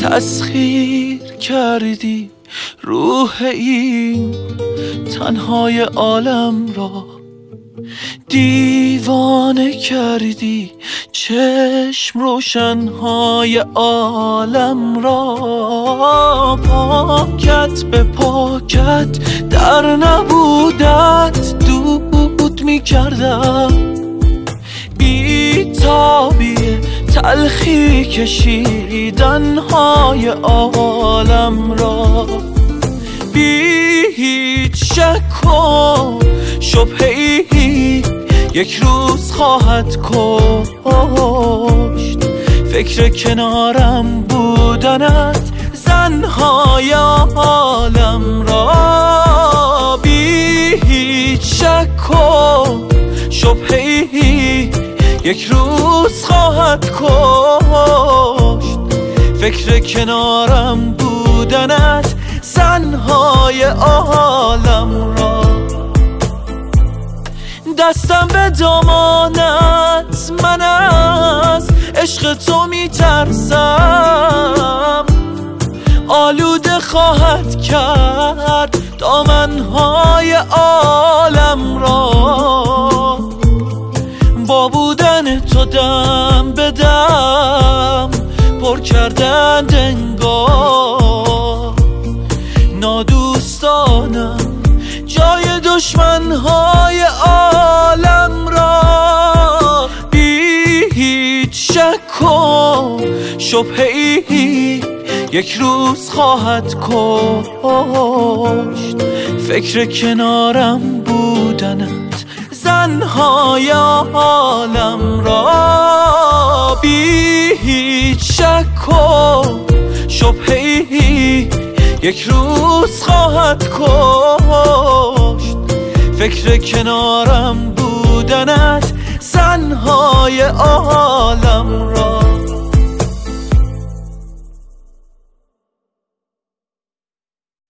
تسخیر کردی روح این تنهای عالم را، دیوانه کردی چشم روشنهای عالم را. پاکت به پاکت در نبودت دود می کردم، بی تابی تلخی کشیدنهای عالم را. بی هیچ شک و شبهه‌ای یک روز خواهد کشت فکر کنارم بودنت زنهای عالم را. بی هیچ شک و شبهه‌ای یک روز خواهد کشت فکر کنارم بودنت زنهای عالم را. دستم به دامانت، من از عشق تو میترسم، آلوده خواهد کرد دامنهای عالم را. با بودن تو دم به دم پر کردند انگار، نادوستانم جای دشمنهای عالم را. بی هیچ شک و شبهه‌ای یک روز خواهد کشت فکر کنارم بودنت زنهای عالم را. بی هیچ شک و شبهه‌ای یک روز خواهد کشت فکر کنارم بودنت زنهای عالم را.